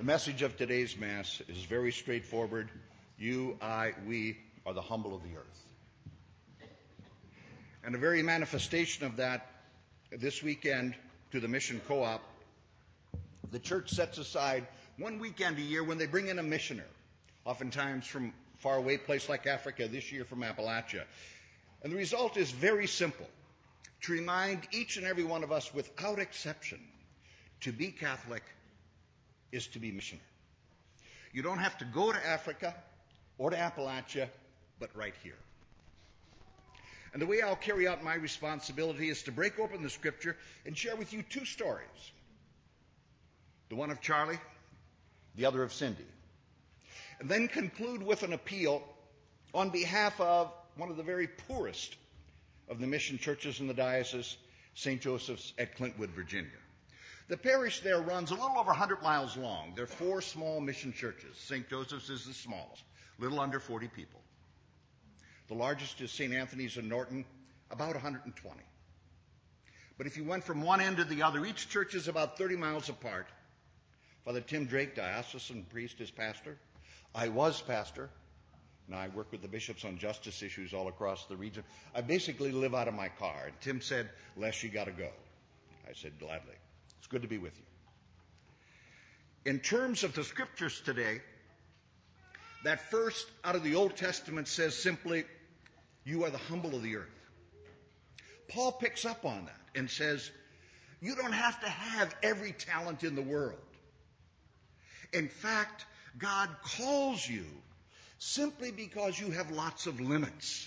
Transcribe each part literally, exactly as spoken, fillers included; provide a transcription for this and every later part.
The message of today's Mass is very straightforward. You, I, we are the humble of the earth. And a very manifestation of that this weekend to the Mission Co-op, the church sets aside one weekend a year when they bring in a missioner, oftentimes from a faraway place like Africa, this year from Appalachia. And the result is very simple: to remind each and every one of us, without exception, to be Catholic is to be missionary. You don't have to go to Africa or to Appalachia, but right here. And the way I'll carry out my responsibility is to break open the Scripture and share with you two stories. The one of Charlie, the other of Cindy. And then conclude with an appeal on behalf of one of the very poorest of the mission churches in the diocese, Saint Joseph's at Clintwood, Virginia. The parish there runs a little over one hundred miles long. There are four small mission churches. Saint Joseph's is the smallest, a little under forty people. The largest is Saint Anthony's in Norton, about one hundred twenty. But if you went from one end to the other, each church is about thirty miles apart. Father Tim Drake, diocesan priest, is pastor. I was pastor. Now I work with the bishops on justice issues all across the region. I basically live out of my car. And Tim said, Les, you got to go. I said, gladly. It's good to be with you. In terms of the Scriptures today, that first out of the Old Testament says simply, you are the humble of the earth. Paul picks up on that and says, you don't have to have every talent in the world. In fact, God calls you simply because you have lots of limits.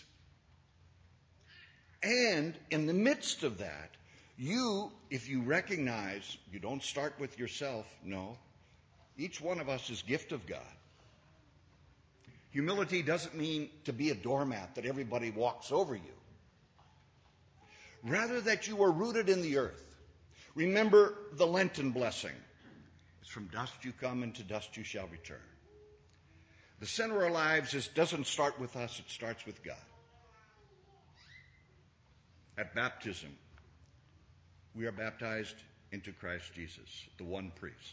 And in the midst of that, you, if you recognize, you don't start with yourself, no. Each one of us is a gift of God. Humility doesn't mean to be a doormat that everybody walks over you. Rather, that you are rooted in the earth. Remember the Lenten blessing. It's from dust you come, and to dust you shall return. The center of our lives is, doesn't start with us, it starts with God. At baptism, we are baptized into Christ Jesus, the one priest.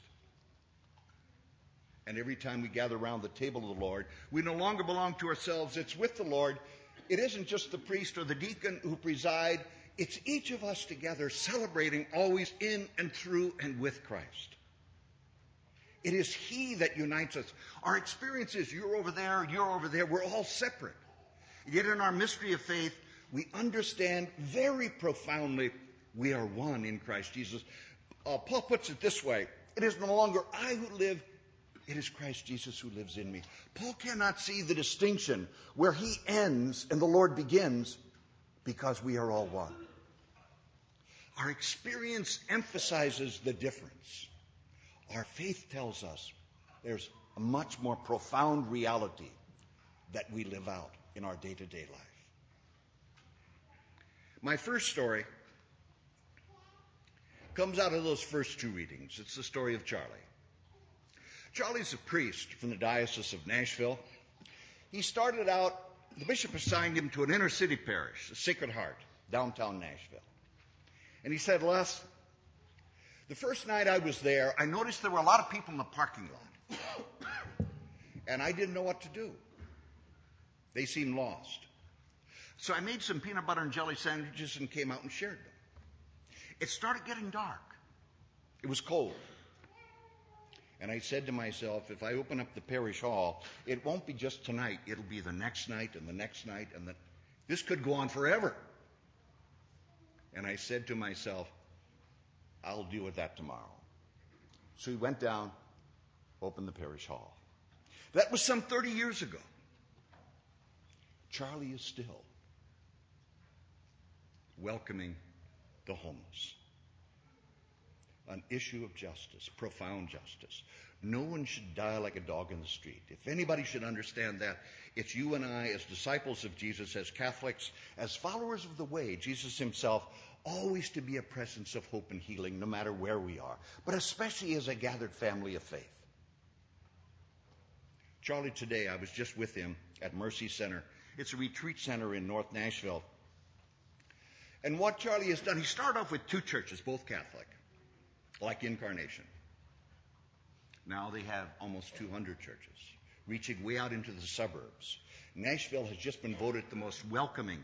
And every time we gather around the table of the Lord, we no longer belong to ourselves. It's with the Lord. It isn't just the priest or the deacon who preside. It's each of us together celebrating always in and through and with Christ. It is He that unites us. Our experience is you're over there, you're over there. We're all separate. Yet in our mystery of faith, we understand very profoundly we are one in Christ Jesus. Uh, Paul puts it this way: it is no longer I who live, it is Christ Jesus who lives in me. Paul cannot see the distinction where he ends and the Lord begins, because we are all one. Our experience emphasizes the difference. Our faith tells us there's a much more profound reality that we live out in our day-to-day life. My first story comes out of those first two readings. It's the story of Charlie. Charlie's a priest from the Diocese of Nashville. He started out, the bishop assigned him to an inner city parish, the Sacred Heart, downtown Nashville. And he said, Les, the first night I was there, I noticed there were a lot of people in the parking lot. And I didn't know what to do. They seemed lost. So I made some peanut butter and jelly sandwiches and came out and shared them. It started getting dark. It was cold. And I said to myself, if I open up the parish hall, it won't be just tonight. It'll be the next night and the next night. And the... this could go on forever. And I said to myself, I'll deal with that tomorrow. So he went down, opened the parish hall. That was some thirty years ago. Charlie is still welcoming the homeless. An issue of justice, profound justice. No one should die like a dog in the street. If anybody should understand that, it's you and I as disciples of Jesus, as Catholics, as followers of the way, Jesus himself, always to be a presence of hope and healing no matter where we are, but especially as a gathered family of faith. Charlie, today, I was just with him at Mercy Center. It's a retreat center in North Nashville. And what Charlie has done, he started off with two churches, both Catholic, like Incarnation. Now they have almost two hundred churches, reaching way out into the suburbs. Nashville has just been voted the most welcoming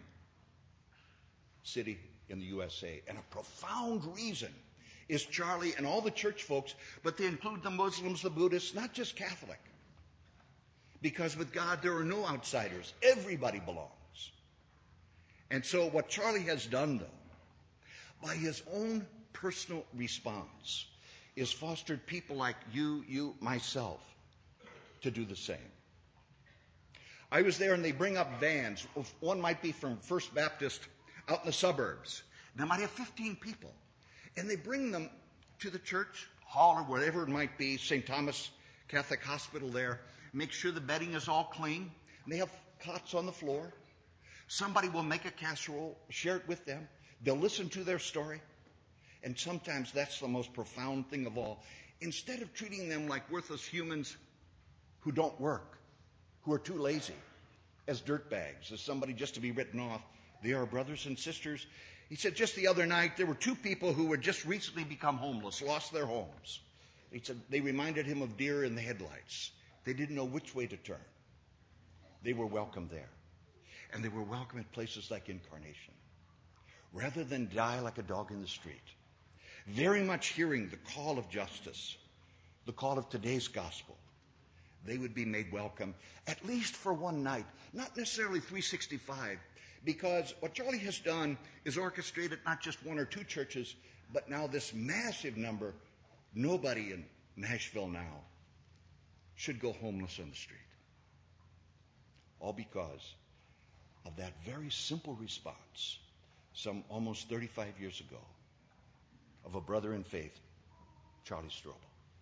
city in the U S A. And a profound reason is Charlie and all the church folks, but they include the Muslims, the Buddhists, not just Catholic. Because with God, there are no outsiders. Everybody belongs. And so what Charlie has done, though, by his own personal response, is fostered people like you, you, myself, to do the same. I was there, and they bring up vans. One might be from First Baptist out in the suburbs. They might have fifteen people. And they bring them to the church hall or wherever it might be, Saint Thomas Catholic Hospital there. Make sure the bedding is all clean. And they have cots on the floor. Somebody will make a casserole, share it with them. They'll listen to their story. And sometimes that's the most profound thing of all. Instead of treating them like worthless humans who don't work, who are too lazy, as dirtbags, as somebody just to be written off, they are brothers and sisters. He said just the other night there were two people who had just recently become homeless, lost their homes. He said they reminded him of deer in the headlights. They didn't know which way to turn. They were welcome there. And they were welcome at places like Incarnation. Rather than die like a dog in the street, very much hearing the call of justice, the call of today's gospel, they would be made welcome, at least for one night, not necessarily three sixty-five, because what Charlie has done is orchestrated not just one or two churches, but now this massive number. Nobody in Nashville now should go homeless on the street. All because of that very simple response, some almost thirty-five years ago, of a brother in faith, Charlie Strobel.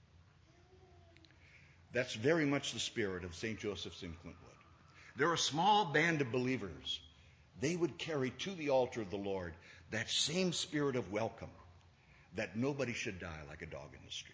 That's very much the spirit of Saint Joseph's in Clintwood. They're a small band of believers. They would carry to the altar of the Lord that same spirit of welcome, that nobody should die like a dog in the street.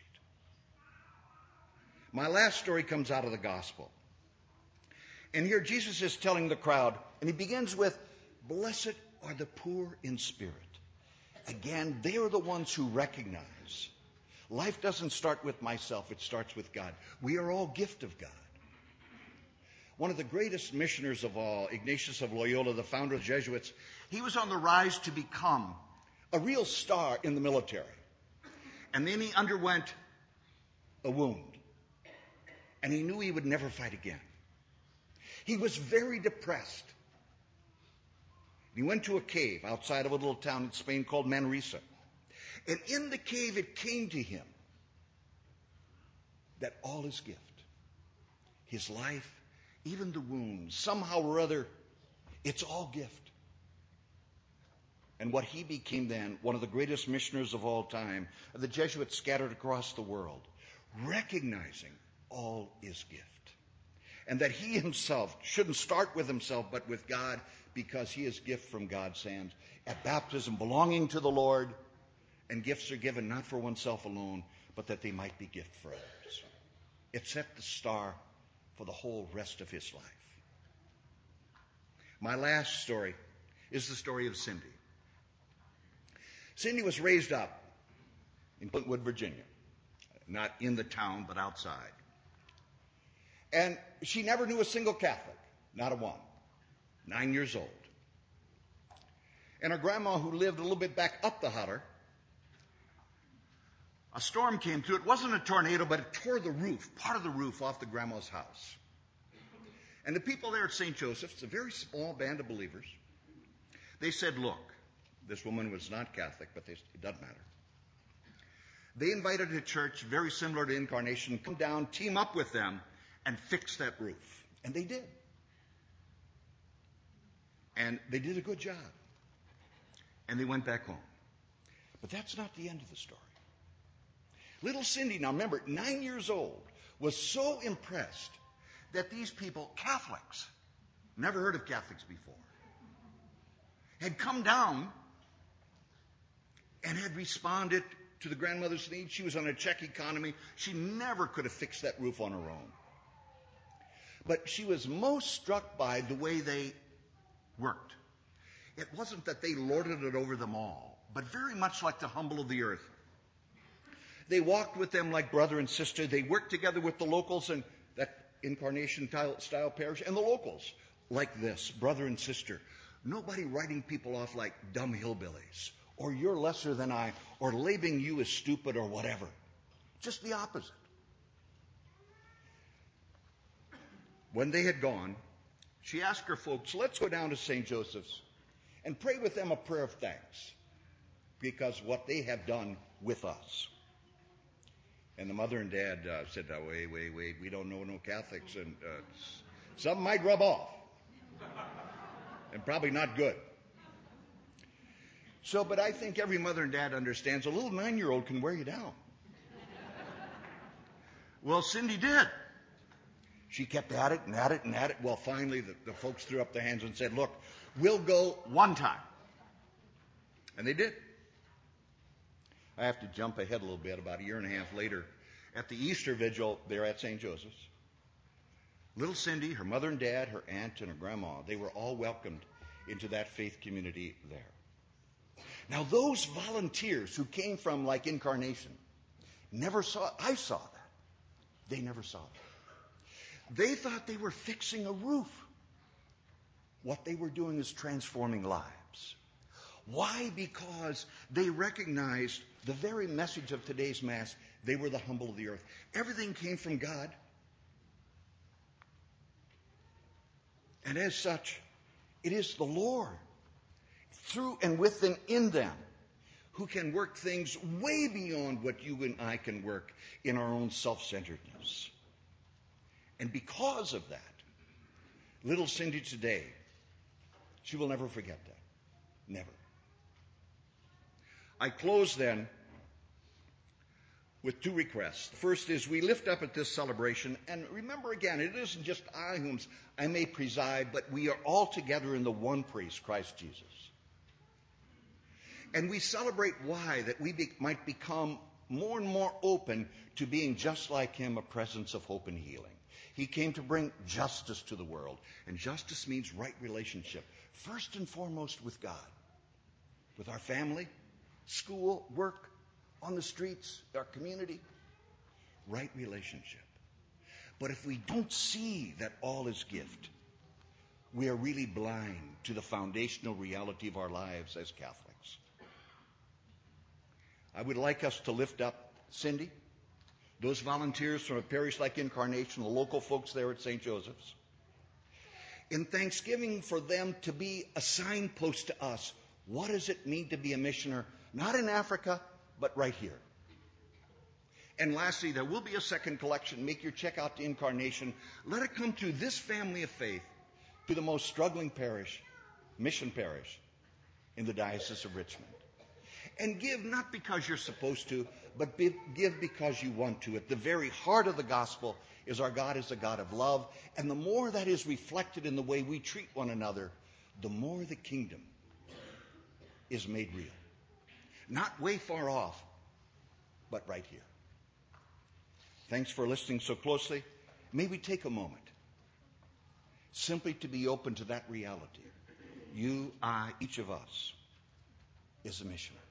My last story comes out of the gospel. And here Jesus is telling the crowd, and he begins with, "Blessed are the poor in spirit." Again, they are the ones who recognize life doesn't start with myself, it starts with God. We are all gift of God. One of the greatest missioners of all, Ignatius of Loyola, the founder of the Jesuits, he was on the rise to become a real star in the military. And then he underwent a wound. And he knew he would never fight again. He was very depressed. He went to a cave outside of a little town in Spain called Manresa. And in the cave it came to him that all his gift, his life, even the wounds, somehow or other, it's all gift. And what he became then, one of the greatest missioners of all time, the Jesuits scattered across the world, recognizing all is gift. And that he himself shouldn't start with himself, but with God, because he is gift from God's hand. At baptism, belonging to the Lord, and gifts are given not for oneself alone, but that they might be gift for others. It set the star for the whole rest of his life. My last story is the story of Cindy. Cindy was raised up in Clintwood, Virginia. Not in the town, but outside. And she never knew a single Catholic, not a one. Nine years old. And her grandma, who lived a little bit back up the Hutter, a storm came through. It wasn't a tornado, but it tore the roof, part of the roof off the grandma's house. And the people there at Saint Joseph's, a very small band of believers, they said, look, this woman was not Catholic, but they, it doesn't matter. They invited a church very similar to Incarnation, come down, team up with them, and fix that roof. And they did. And they did a good job. And they went back home. But that's not the end of the story. Little Cindy, now remember, nine years old, was so impressed that these people, Catholics, never heard of Catholics before, had come down and had responded to the grandmother's needs. She was on a check economy. She never could have fixed that roof on her own. But she was most struck by the way they worked. It wasn't that they lorded it over them all, but very much like the humble of the earth. They walked with them like brother and sister. They worked together with the locals and that Incarnation style parish and the locals like this, brother and sister. Nobody writing people off like dumb hillbillies or you're lesser than I or labeling you as stupid or whatever. Just the opposite. When they had gone, she asked her folks, let's go down to Saint Joseph's and pray with them a prayer of thanks because what they have done with us. And the mother and dad uh, said, oh, wait, wait, wait, we don't know no Catholics, and uh, something might rub off. And probably not good. So, but I think every mother and dad understands a little nine-year-old can wear you down. Well, Cindy did. She kept at it and at it and at it. Well, finally, the, the folks threw up their hands and said, look, we'll go one time. And they did. I have to jump ahead a little bit. About a year and a half later, at the Easter Vigil there at Saint Joseph's, little Cindy, her mother and dad, her aunt, and her grandma, they were all welcomed into that faith community there. Now, those volunteers who came from, like, Incarnation, never saw, I saw that. They never saw it. They thought they were fixing a roof. What they were doing is transforming lives. Why? Because they recognized the very message of today's Mass. They were the humble of the earth. Everything came from God. And as such, it is the Lord, through and with and in them, who can work things way beyond what you and I can work in our own self-centeredness. And because of that, little Cindy today, she will never forget that. Never. I close then with two requests. The first is we lift up at this celebration, and remember again, it isn't just I whom I may preside, but we are all together in the one priest, Christ Jesus. And we celebrate why? That we be, might become more and more open to being just like him, a presence of hope and healing. He came to bring justice to the world, and justice means right relationship, first and foremost with God, with our family, school, work, on the streets, our community, right relationship. But if we don't see that all is gift, we are really blind to the foundational reality of our lives as Catholics. I would like us to lift up Cindy, those volunteers from a parish like Incarnation, the local folks there at Saint Joseph's, in thanksgiving for them to be a signpost to us. What does it mean to be a missioner? Not in Africa, but right here. And lastly, there will be a second collection. Make your check out to Incarnation. Let it come to this family of faith, to the most struggling parish, mission parish, in the Diocese of Richmond. And give not because you're supposed to, but give because you want to. At the very heart of the gospel is our God is a God of love. And the more that is reflected in the way we treat one another, the more the kingdom is made real. Not way far off, but right here. Thanks for listening so closely. May we take a moment simply to be open to that reality. You, I, each of us is a missionary.